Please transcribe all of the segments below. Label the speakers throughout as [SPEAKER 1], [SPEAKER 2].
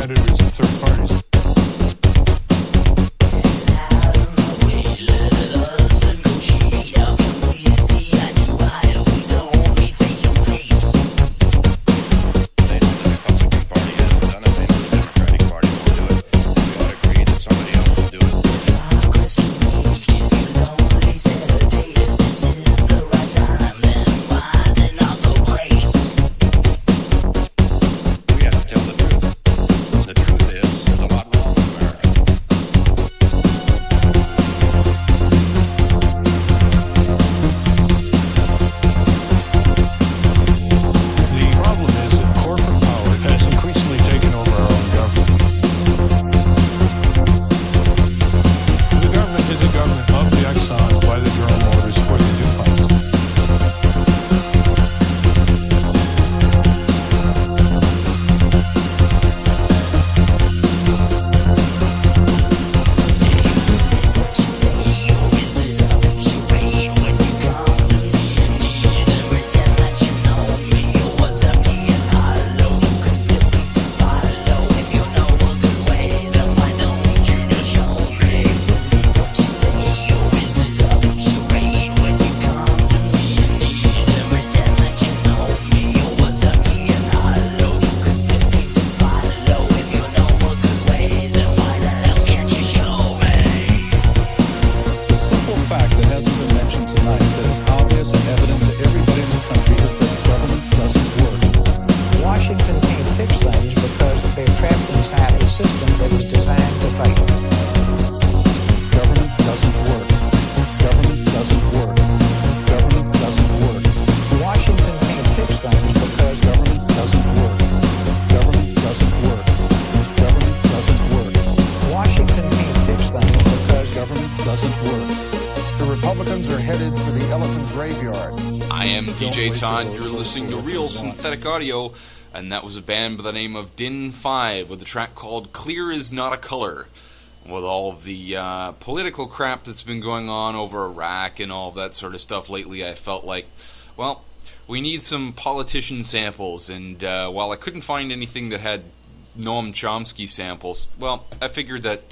[SPEAKER 1] competitors and third parties.
[SPEAKER 2] Todd, you're listening to Real Synthetic Audio, and that was a band by the name of Din 5 with a track called Clear Is Not a Color. With all of the political crap that's been going on over Iraq and all that sort of stuff lately, I felt like, well, we need some politician samples, and while I couldn't find anything that had Noam Chomsky samples, well, I figured that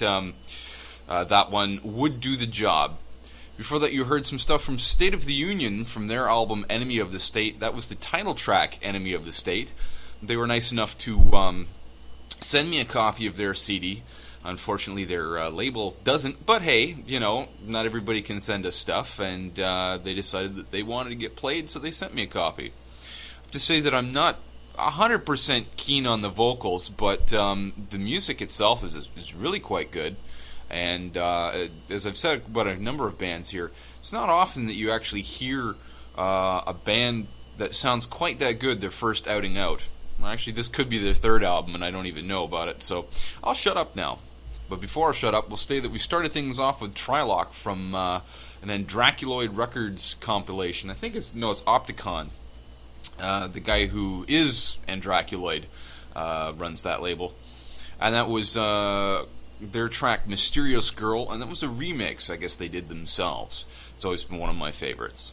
[SPEAKER 2] that one would do the job. Before that, you heard some stuff from State of the Union from their album Enemy of the State. That was the title track, Enemy of the State. They were nice enough to send me a copy of their CD. Unfortunately, their label doesn't. But hey, you know, not everybody can send us stuff, and they decided that they wanted to get played, so they sent me a copy. I have to say that I'm not 100% keen on the vocals, but the music itself is really quite good. And as I've said about a number of bands here, it's not often that you actually hear a band that sounds quite that good their first outing out. Well, actually, this could be their third album, and I don't even know about it, so I'll shut up now. But before I shut up, we'll say that we started things off with Trilok from an Andraculoid Records compilation. I think it's Opticon. The guy who is Andraculoid runs that label. And that was their track Mysterious Girl, and that was a remix I guess they did themselves. It's always been one of my favorites.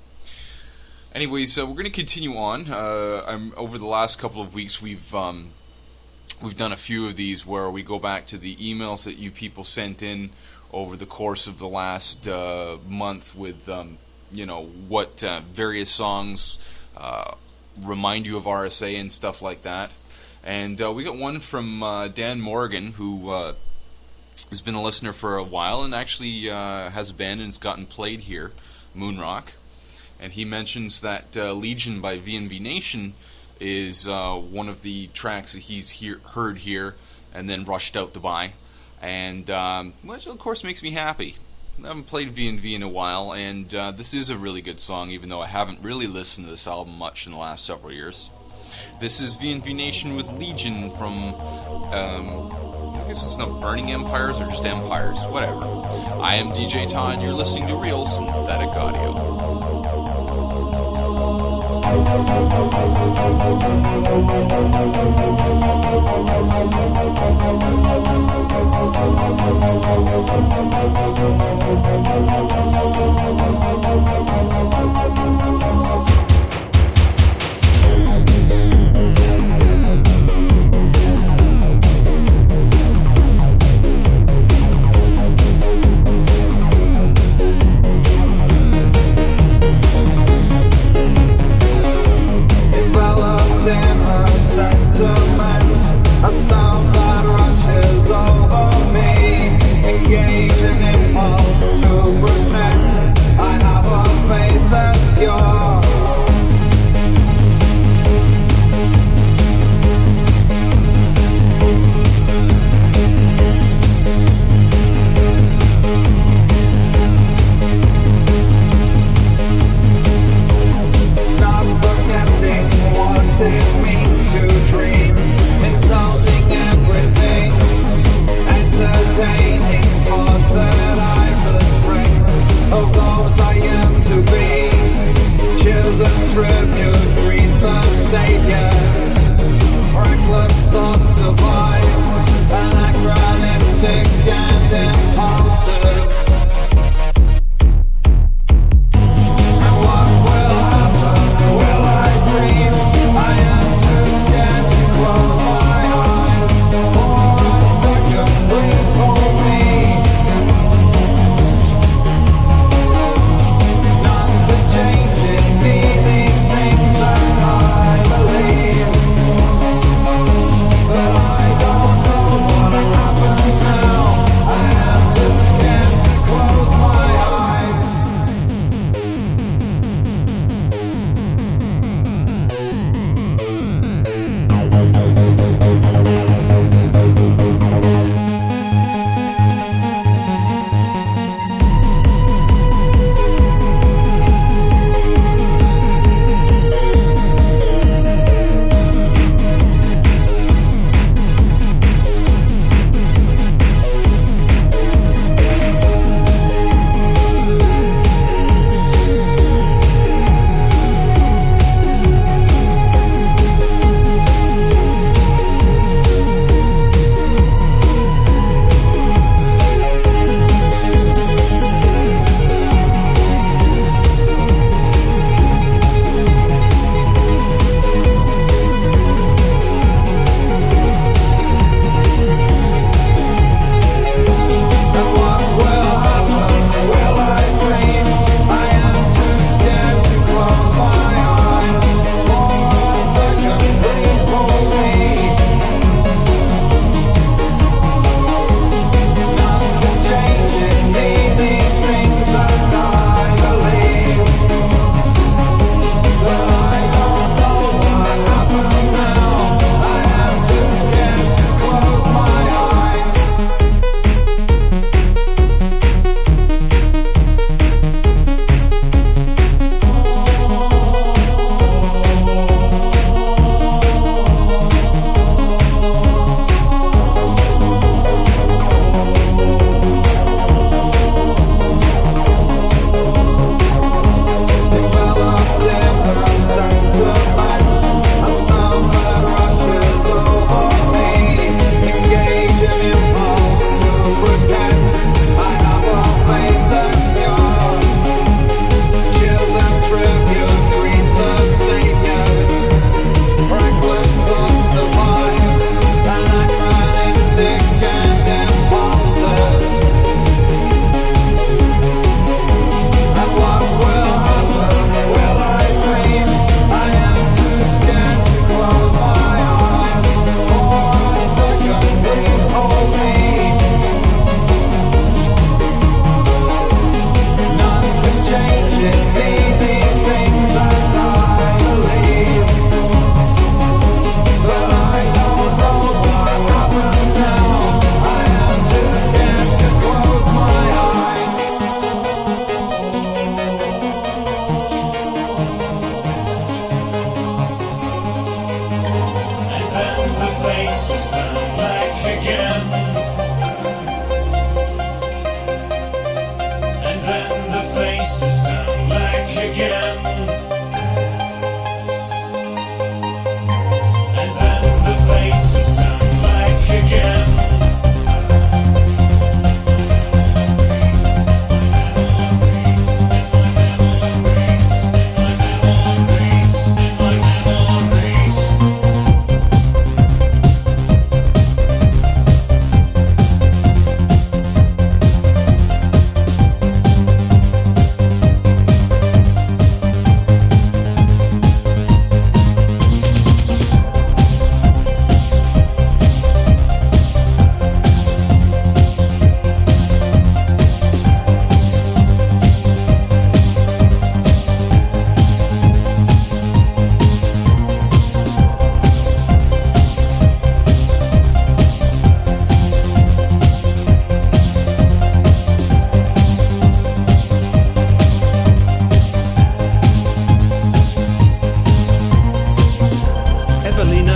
[SPEAKER 2] Anyways, we're going to continue on. Over the last couple of weeks, we've done a few of these where we go back to the emails that you people sent in over the course of the last month with, what various songs remind you of RSA and stuff like that. And we got one from Dan Morgan, who has been a listener for a while and actually has a band and has gotten played here, Moonrock. And he mentions that Legion by VNV Nation is one of the tracks that he's heard here and then rushed out to buy. And which of course makes me happy. I haven't played VNV in a while, and this is a really good song, even though I haven't really listened to this album much in the last several years. This is VNV Nation with Legion from, I guess it's not Burning Empires or just Empires, whatever. I am DJ Todd, and you're listening to Real Synthetic Audio.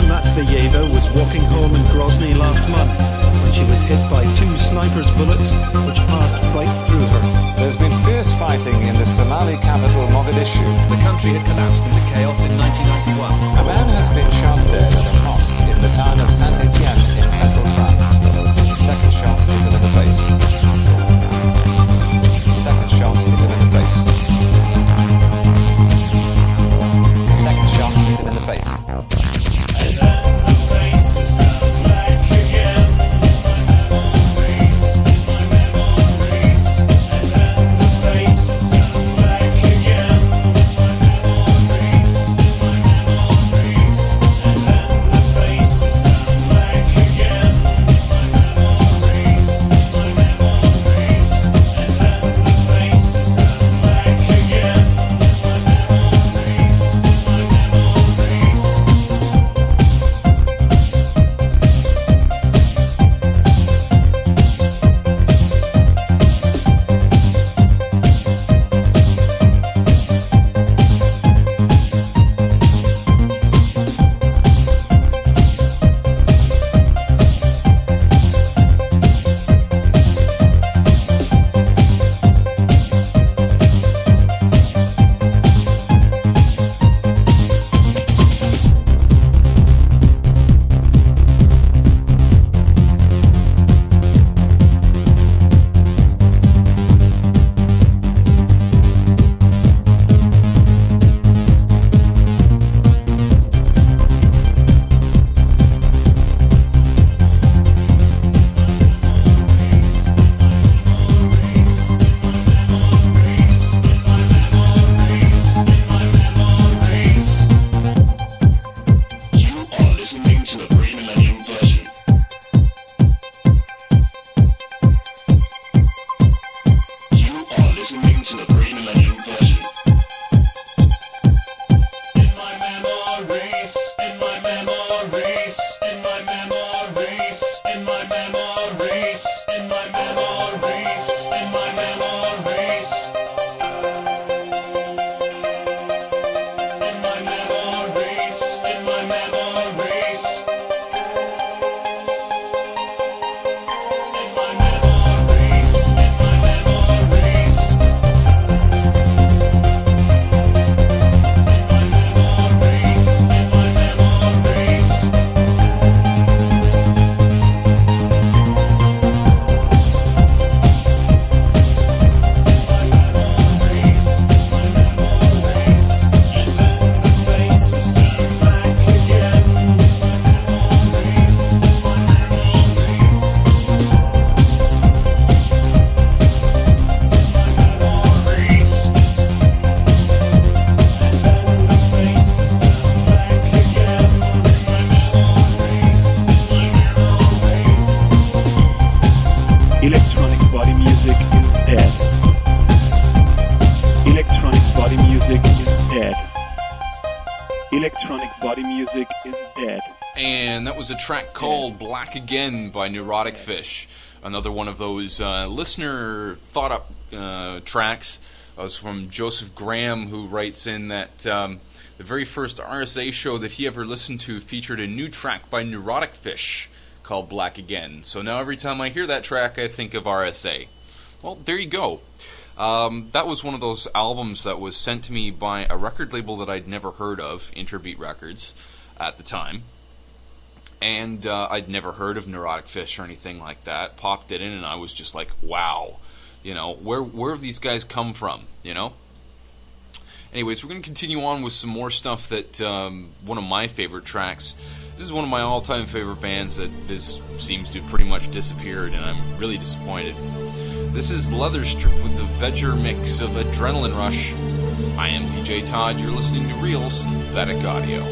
[SPEAKER 1] Matveyeva was walking home in Grozny last month when she was hit by two snipers' bullets which passed right through her.
[SPEAKER 3] There's been fierce fighting in the Somali capital, Mogadishu.
[SPEAKER 1] The country had collapsed into chaos in 1991.
[SPEAKER 3] A man has been shot dead at a mosque in the town of Saint-Étienne in central France. The second shot hit him in the face. The second shot hit him in the face. The second shot hit him in the face.
[SPEAKER 4] And then the faces turn black again. My memories. And then the faces turn black again. My memories. And then the faces turn black again. My memories. And then the faces turn black again.
[SPEAKER 1] Electronic body music is dead.
[SPEAKER 2] And that was a track called Black Again by Neurotic Fish. Another one of those listener thought-up tracks. That was from Joseph Graham, who writes in that the very first RSA show that he ever listened to featured a new track by Neurotic Fish called Black Again. So now every time I hear that track, I think of RSA. Well, there you go. That was one of those albums that was sent to me by a record label that I'd never heard of, Interbeat Records, at the time. And I'd never heard of Neurotic Fish or anything like that. Popped it in and I was just like, wow. You know, where have these guys come from, you know? Anyways, we're going to continue on with some more stuff that, one of my favorite tracks. This is one of my all-time favorite bands that seems to pretty much disappeared, and I'm really disappointed. This is Leatherstrip with the Vegger mix of Adrenaline Rush. I am DJ Todd, you're listening to Real Synthetic Audio.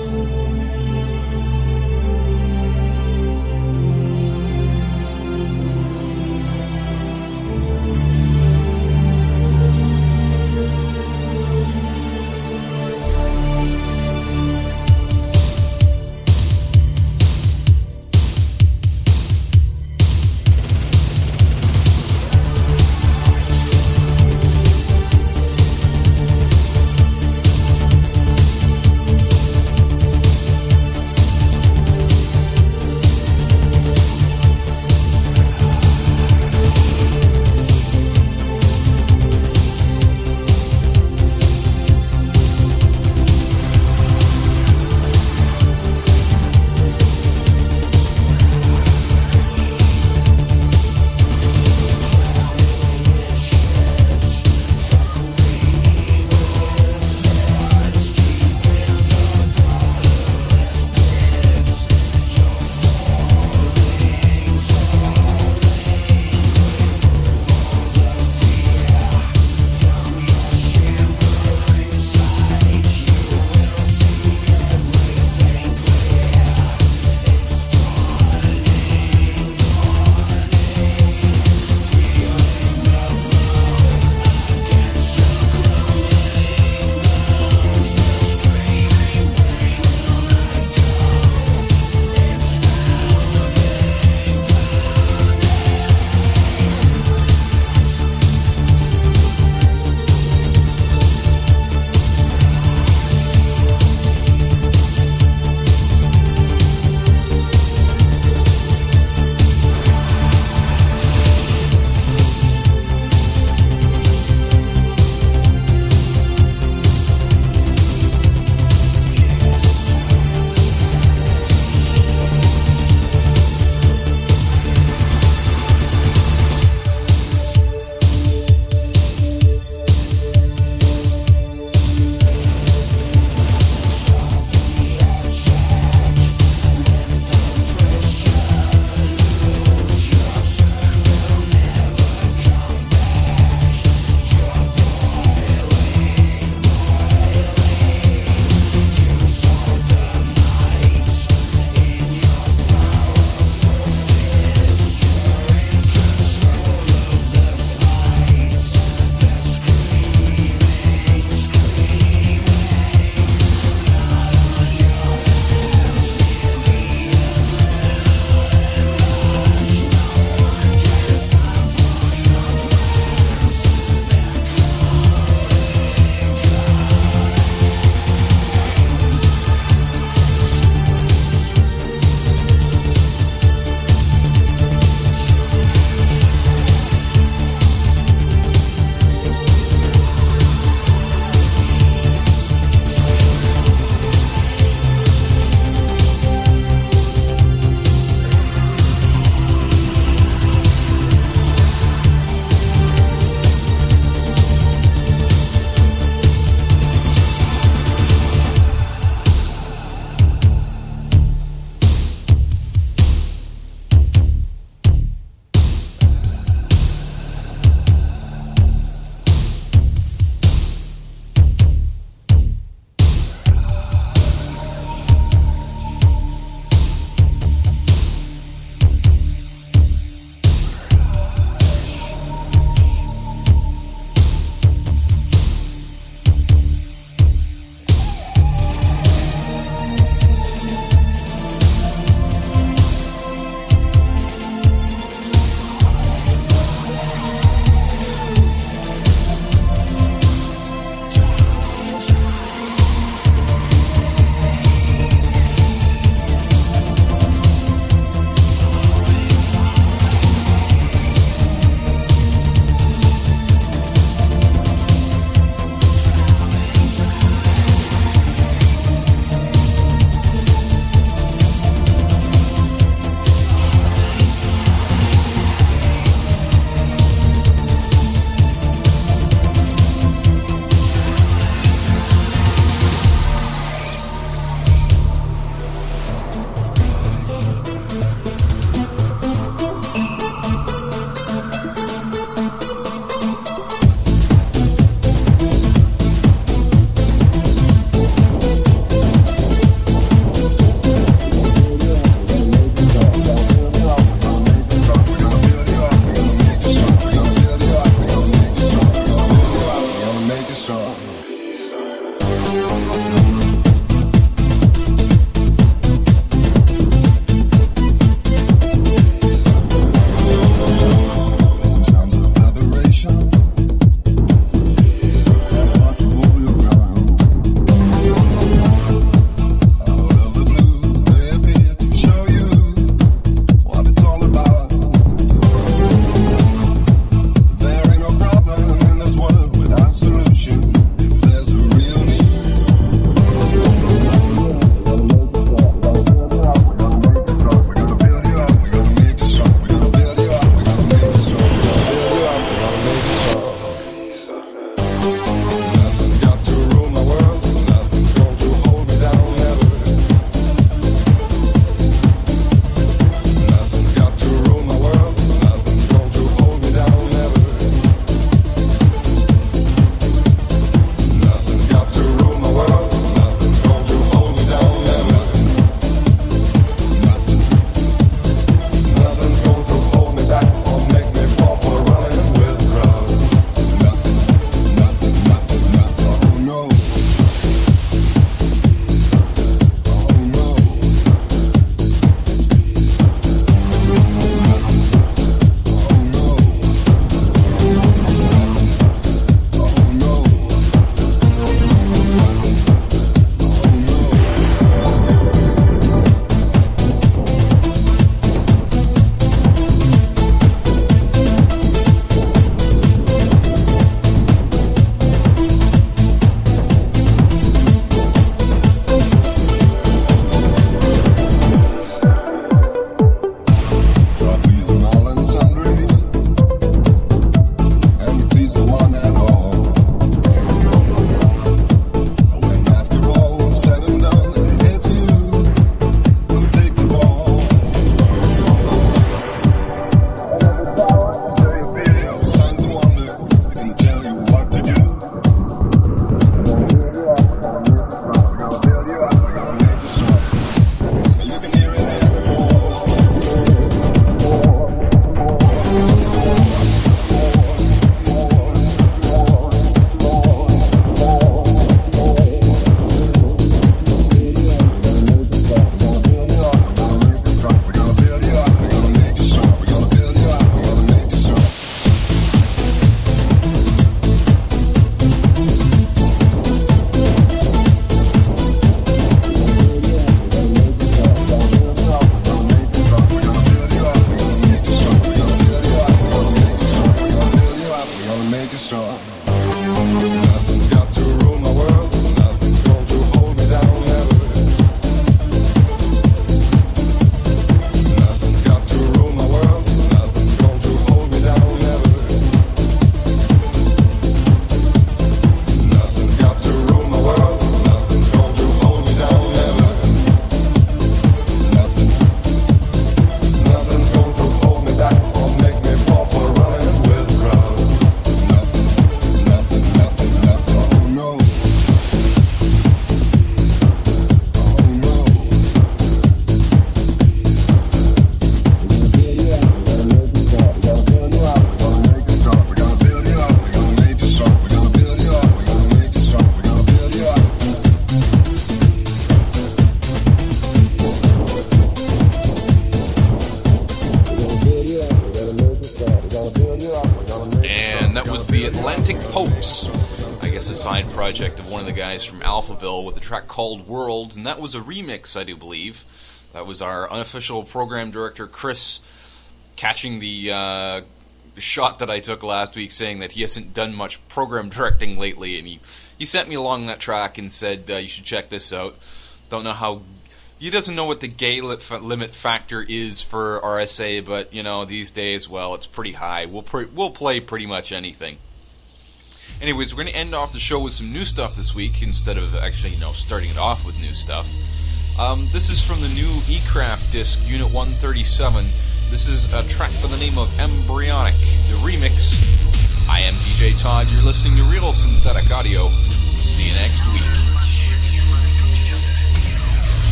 [SPEAKER 2] one of the guys from Alphaville with a track called World, and that was a remix, I do believe. That was our unofficial program director, Chris, catching the shot that I took last week saying that he hasn't done much program directing lately, and he sent me along that track and said, you should check this out. Don't know how... He doesn't know what the gay limit factor is for RSA, but, you know, these days, well, it's pretty high. We'll play pretty much anything. Anyways, we're going to end off the show with some new stuff this week, instead of actually, starting it off with new stuff. This is from the new eCraft disc, Unit 137. This is a track by the name of Embryonic, the remix. I am DJ Todd, you're listening to Real Synthetic Audio. See you next week.